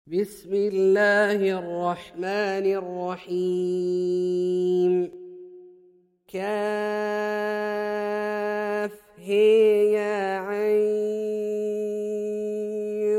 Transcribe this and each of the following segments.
بسم الله الرحمن الرحيم. كاف يا عين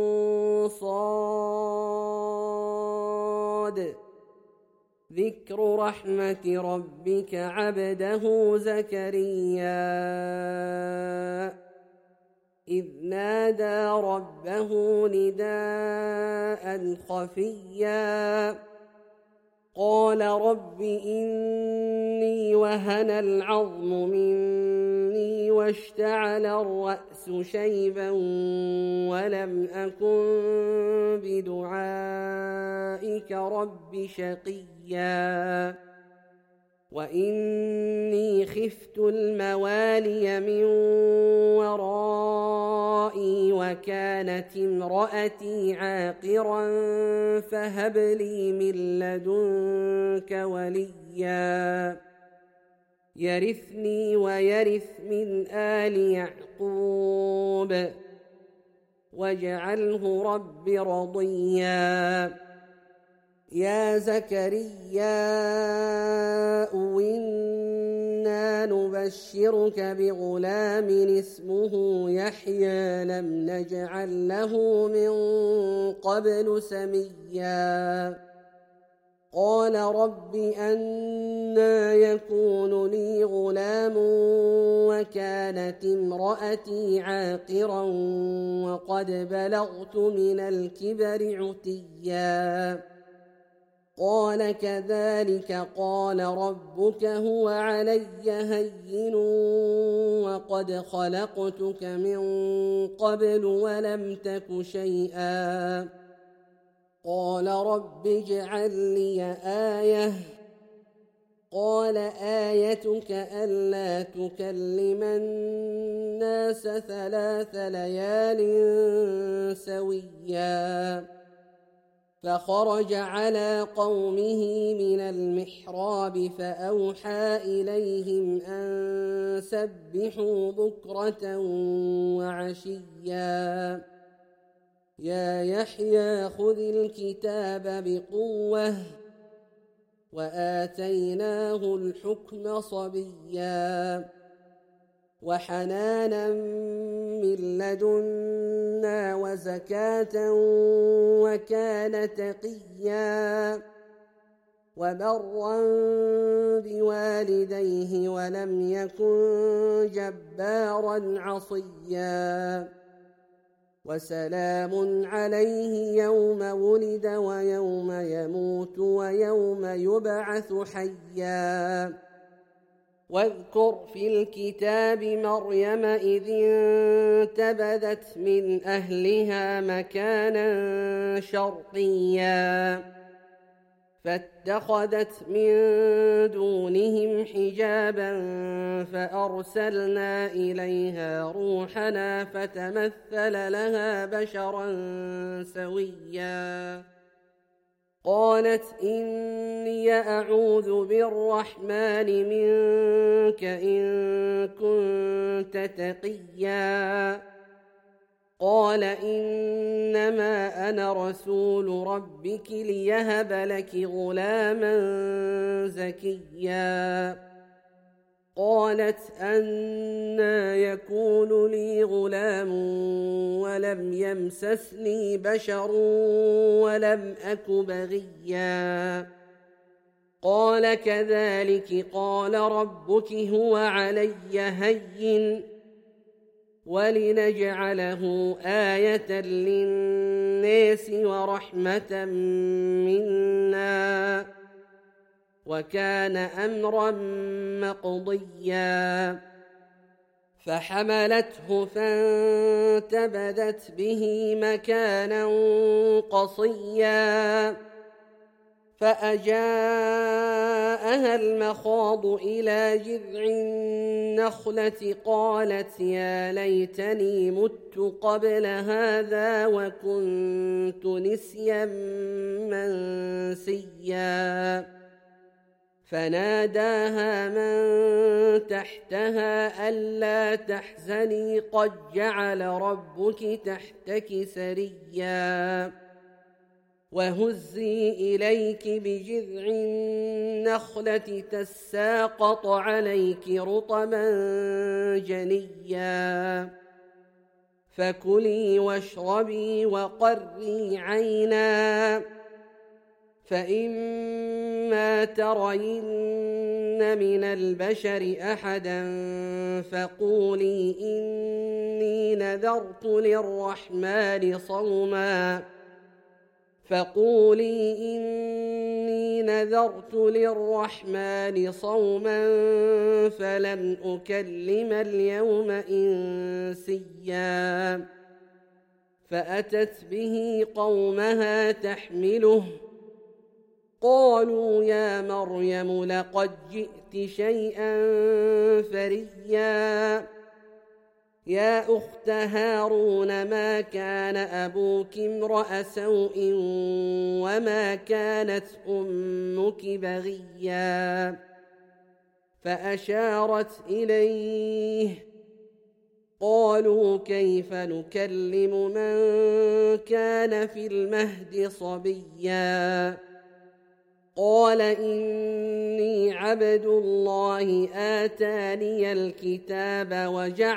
صاد. ذكر رحمة ربك عبده زكريا إذ نادى ربه نداء خفيا قال رب إني وهن العظم مني واشتعل الرأس شيبا ولم أكن بدعائك رب شقيا وإني خفت الموالي من ورائي وكانت امرأتي عاقرا فهب لي من لدنك وليا يرثني ويرث من آل يعقوب واجعله رب رضيا. يا زكريا إنا نبشرك بغلام اسمه يحيى لم نجعل له من قبل سميا قال رب أنى يكون لي غلام وكانت امرأتي عاقرا وقد بلغت من الكبر عتيا قال كذلك قال ربك هو علي هين وقد خلقتك من قبل ولم تك شيئا قال رب اجعل لي آية قال آيتك ألا تكلم الناس 3 ليال سويا فخرج على قومه من المحراب فأوحى إليهم أن سبحوا بكرة وعشيا يا يحيى خذ الكتاب بقوة وآتيناه الحكم صبيا وحنانا من لدنا وزكاة وكان تقيا وبرا بوالديه ولم يكن جبارا عصيا وسلام عليه يوم ولد ويوم يموت ويوم يبعث حيا واذكر في الكتاب مريم إذ انتبذت من أهلها مكانا شرقيا فاتخذت من دونهم حجابا فأرسلنا إليها روحنا فتمثل لها بشرا سويا قالت إني أعوذ بالرحمن منك إن كنت تقيا قال إنما أنا رسول ربك ليهب لك غلاما زكيا قالت أنى يكون لي غلام ولم يمسسني بشر ولم أك بغيا قال كذلك قال ربك هو علي هين ولنجعله آية للناس ورحمة منا وكان أمرا مقضيا فحملته فانتبذت به مكانا قصيا فأجاءها المخاض إلى جذع النخلة قالت يا ليتني مت قبل هذا وكنت نسيا منسيا فناداها من تحتها ألا تحزني قد جعل ربك تحتك سريا وهزي إليك بجذع النخلة تساقط عليك رطبا جنيا فكلي واشربي وقري عينا فإما ترين من البشر أحدا فقولي إني نذرت للرحمن صوما فلن أكلم اليوم إنسيا فأتت به قومها تحمله قالوا يا مريم لقد جئت شيئا فريا يا أخت هارون ما كان أبوك امرأ سوء وما كانت أمك بغيا فأشارت إليه قالوا كيف نكلم من كان في المهد صبيا قال إني عبد الله آتاني الكتاب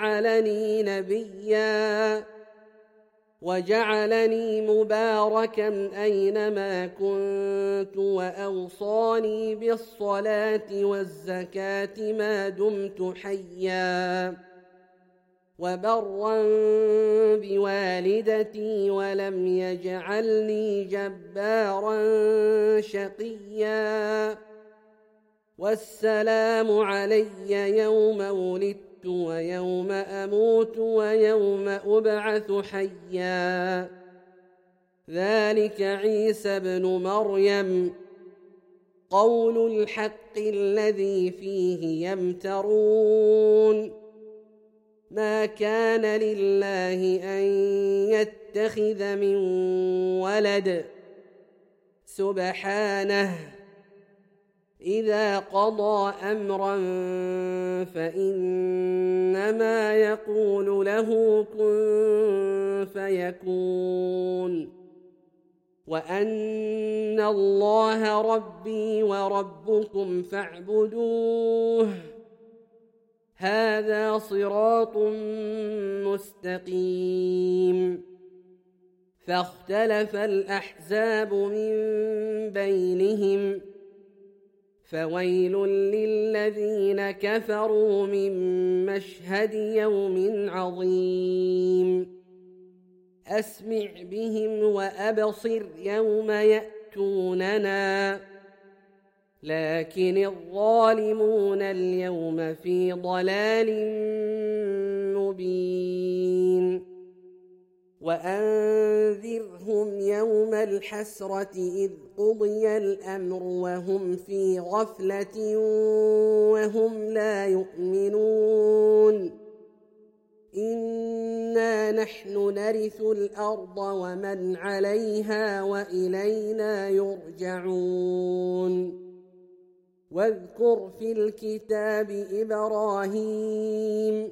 وجعلني مباركا أينما كنت وأوصاني بالصلاة والزكاة ما دمت حيا وبرا بوالدتي ولم يجعلني جبارا شقيا والسلام علي يوم ولدت ويوم أموت ويوم أبعث حيا ذلك عيسى ابن مريم قول الحق الذي فيه يمترون ما كان لله أن يتخذ من ولد سبحانه إذا قضى أمرا فإنما يقول له كن فيكون وأن الله ربي وربكم فاعبدوه هذا صراط مستقيم فاختلف الأحزاب من بينهم فويل للذين كفروا من مشهد يوم عظيم أسمع بهم وأبصر يوم يأتوننا لكن الظالمون اليوم في ضلال مبين وأنذرهم يوم الحسرة إذ قضي الأمر وهم في غفلة وهم لا يؤمنون إنا نحن نرث الأرض ومن عليها وإلينا يرجعون واذكر في الكتاب إبراهيم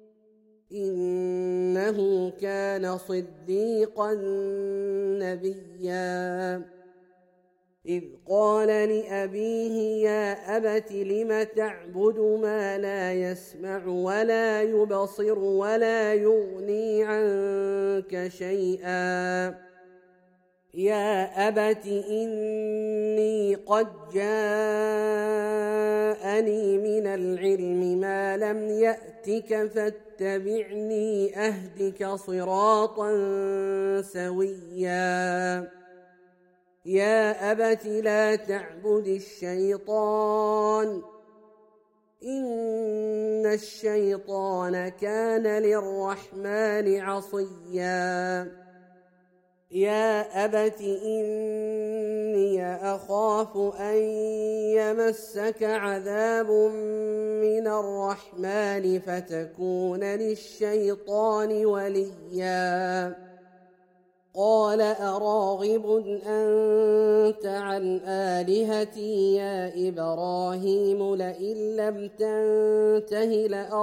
إنه كان صديقا نبيا إذ قال لأبيه يا أبت لم تعبد ما لا يسمع ولا يبصر ولا يغني عنك شيئا يا أبت إني قد جاءني من العلم ما لم يأتك فاتبعني أهدك صراطا سويا يا أبت لا تعبد الشيطان إن الشيطان كان للرحمن عصيا يا أبت إني أخاف أن يمسك عذاب من الرحمن فتكون للشيطان وليا قال أراغب أنت عن آلهتي يا إبراهيم لئن لم تنته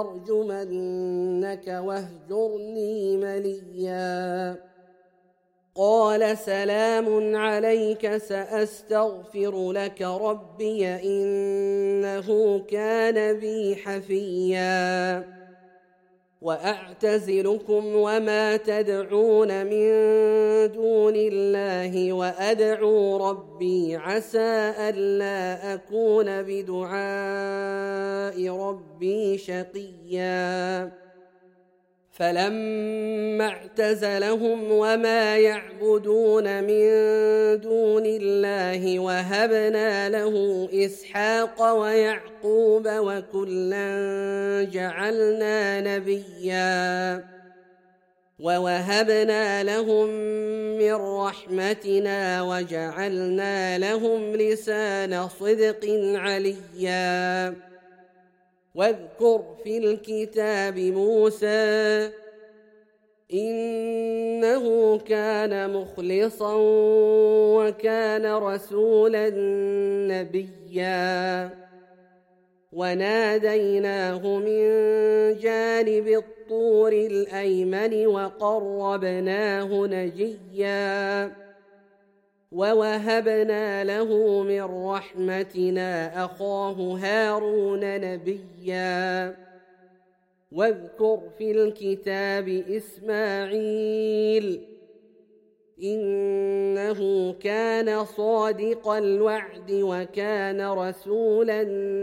لأرجمنك واهجرني مليا قال سلام عليك سأستغفر لك ربي إنه كان بي حفيا وأعتزلكم وما تدعون من دون الله وأدعو ربي عسى ألا أكون بدعاء ربي شقيا فلما اعتزلهم وما يعبدون من دون الله وهبنا له إسحاق ويعقوب وكلا جعلنا نبيا ووهبنا لهم من رحمتنا وجعلنا لهم لسان صدق عليا واذكر في الكتاب موسى إنه كان مخلصا وكان رسولا نبيا وناديناه من جانب الطور الأيمن وقربناه نجيا ووهبنا له من رحمتنا أخاه هارون نبيا واذكر في الكتاب إسماعيل إنه كان صادق الوعد وكان رسولا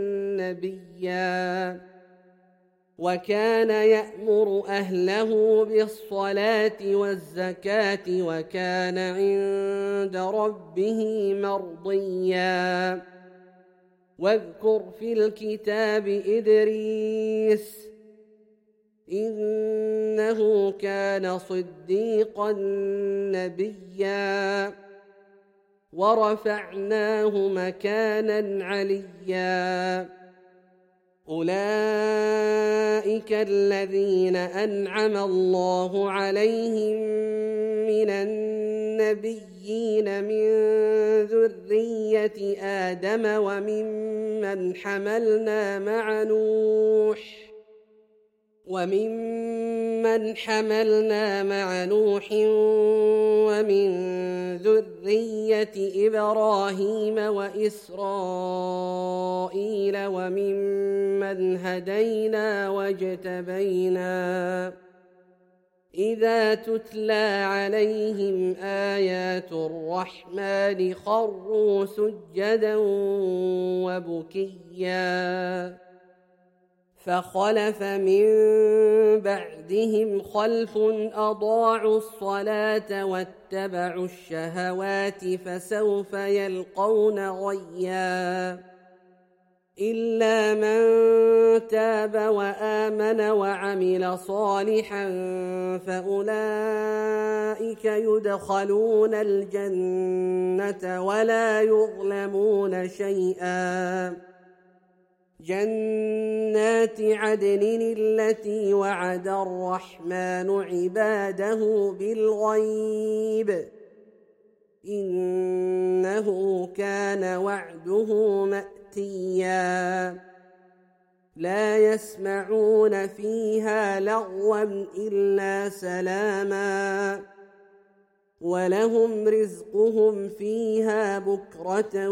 نبيا وكان يأمر أهله بالصلاة والزكاة وكان عند ربه مرضيا واذكر في الكتاب إدريس إنه كان صديقا نبيا ورفعناه مكانا عليا أولئك الذين أنعم الله عليهم من النبيين من ذرية آدم وممن حملنا مع نوح ومن ذرية إبراهيم وإسرائيل وممن هدينا واجتبينا إذا تتلى عليهم آيات الرحمن خروا سجدا وبكيا فخلف من بعدهم خلف أضاعوا الصلاة واتبعوا الشهوات فسوف يلقون غيا إلا من تاب وآمن وعمل صالحا فأولئك يدخلون الجنة ولا يظلمون شيئا جنات عدن التي وعد الرحمن عباده بالغيب إنه كان وعده مأتيا لا يسمعون فيها لغوا إلا سلاما ولهم رزقهم فيها بكرة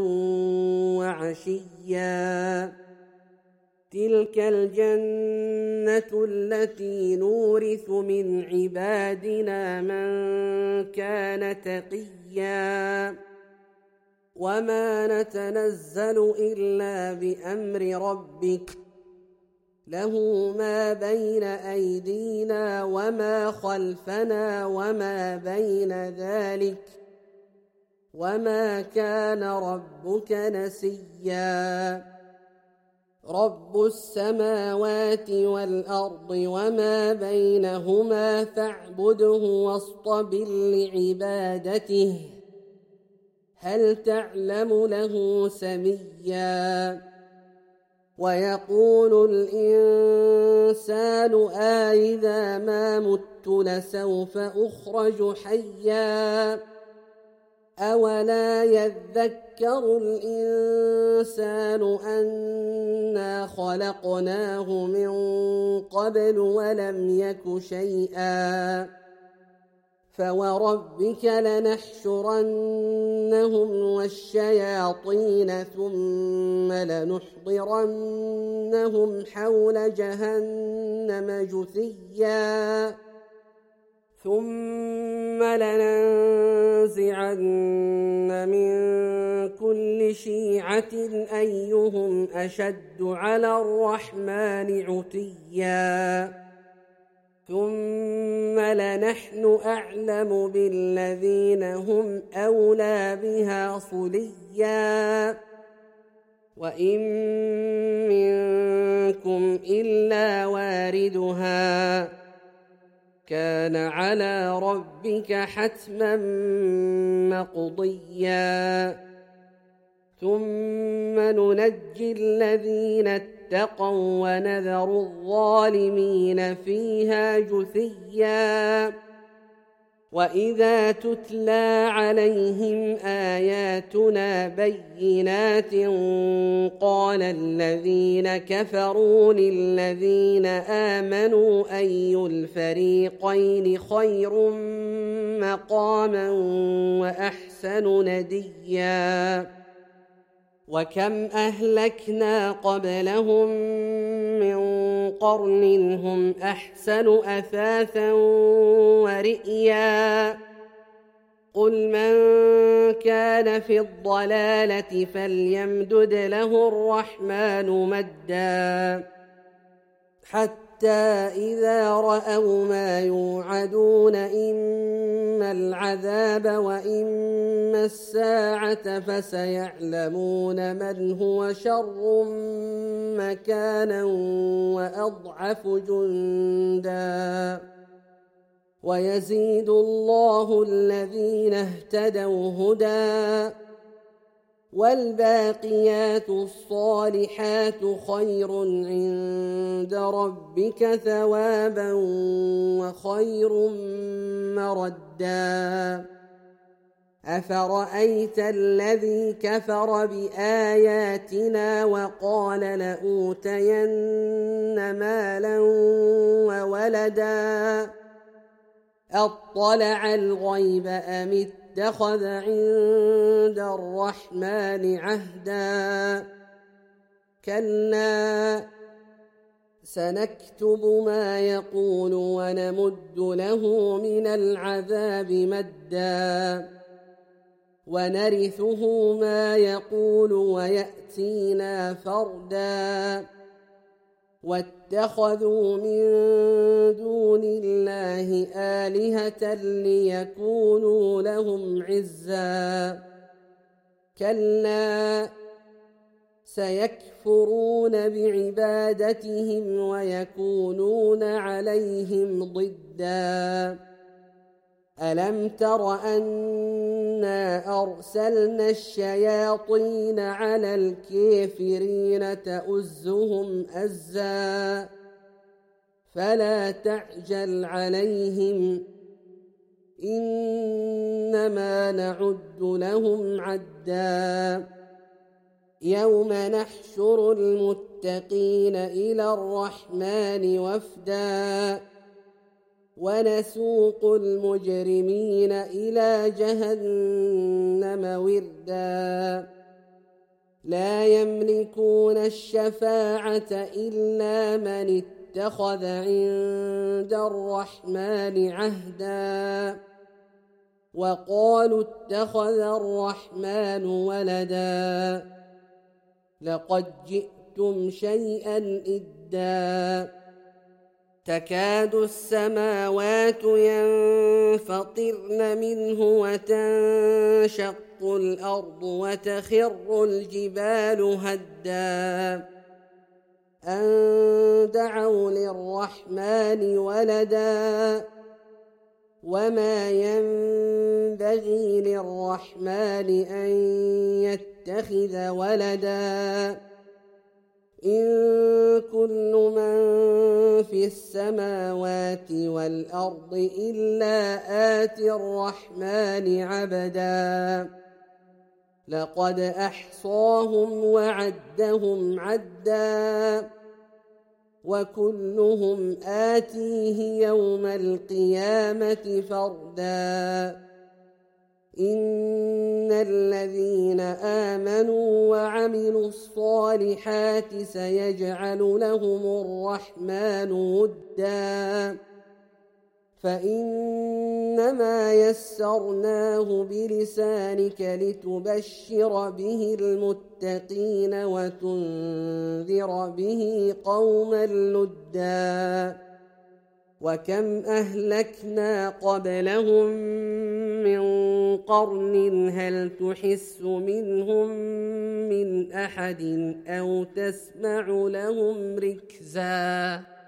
وعشيا تلك الجنة التي نورث من عبادنا من كان تقيا وما نتنزل إلا بأمر ربك له ما بين أيدينا وما خلفنا وما بين ذلك وما كان ربك نسيا رب السماوات والأرض وما بينهما فاعبده واصطبر لعبادته هل تعلم له سميا ويقول الإنسان أإذا ما مت لسوف أخرج حيا أولا يذكر الإنسان أنا خلقناه من قبل ولم يك شيئا فوربك لنحشرنهم والشياطين ثم لنحضرنهم حول جهنم جثيا ثم لننزعن من كل شيعة أيهم أشد على الرحمن عتيا ثم لنحن أعلم بالذين هم أولى بها صليا وإن منكم إلا واردها كان على ربك حتما مقضيا ثم ننجي الذين اتقوا ونذر الظالمين فيها جثيا وإذا تتلى عليهم آياتنا بينات قال الذين كفروا للذين آمنوا أي الفريقين خير مقاما وأحسن نديا وكم أهلكنا قبلهم من قرن هم أحسن أثاثا ورئيا قل من كان في الضلالة فليمدد له الرحمن مدا حتى إذا رأوا ما يوعدون إما العذاب وإما الساعة فسيعلمون من هو شر مكانا وأضعف جندا ويزيد الله الذين اهتدوا هدى والباقيات الصالحات خير عند ربك ثوابا وخير مردا أفرأيت الذي كفر بآياتنا وقال لأوتين مالا وولدا أطلع الغيب أم اتخذ عند الرحمن عهدا كلا سنكتب ما يقول ونمد له من العذاب مدا ونرثه ما يقول ويأتينا فردا واتخذوا من دون الله آلهة ليكونوا لهم عزا كلا سيكفرون بعبادتهم ويكونون عليهم ضدا ألم تر أنا أرسلنا الشياطين على الكافرين تؤزهم أزا فلا تعجل عليهم إنما نعد لهم عدا يوم نحشر المتقين إلى الرحمن وفدا ونسوق المجرمين إلى جهنم وردا لا يملكون الشفاعة إلا من اتخذ عند الرحمن عهدا وقالوا اتخذ الرحمن ولدا لقد جئتم شيئا إدا تكاد السماوات ينفطرن منه وتنشق الأرض وتخر الجبال هدا أن دعوا للرحمن ولدا وما ينبغي للرحمن أن يتخذ ولدا إن كل من في السماوات والأرض إلا آتي الرحمن عبدا لقد أحصاهم وعدهم عدا وكلهم آتيه يوم القيامة فردا إن الذين آمنوا وعملوا الصالحات سيجعل لهم الرحمن ودا فإنما يسرناه بلسانك لتبشر به المتقين وتنذر به قوما لدا وكم أهلكنا قبلهم من قرن هل تحس منهم من أحد أو تسمع لهم ركزا